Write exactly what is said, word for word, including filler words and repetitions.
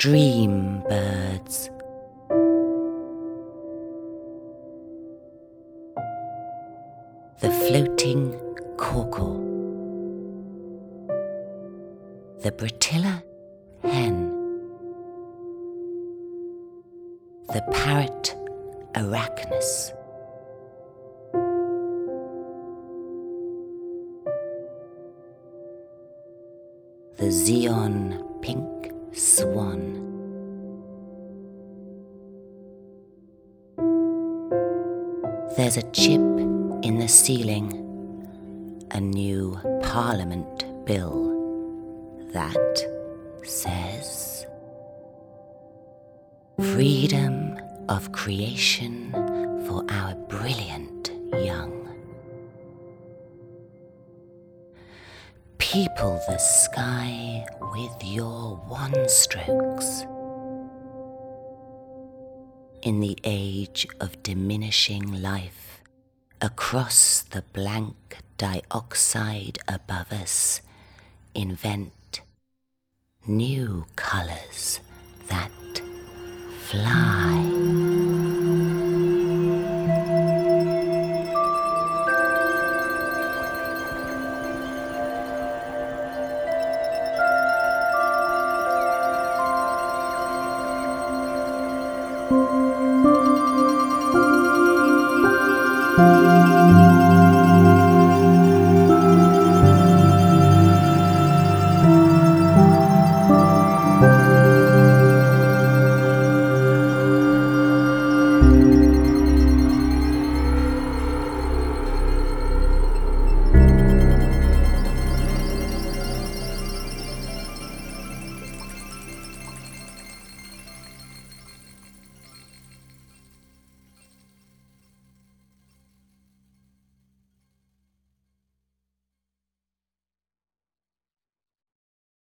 dream birds. The floating corkle, the Bratilla hen, the parrot Arachnus, the Xeon pink swan, there's a chip in the ceiling, a new Parliament bill that says freedom of creation for our brilliant young. People the sky with your wand strokes. In the age of diminishing life, across the blank dioxide above us, invent new colors that fly.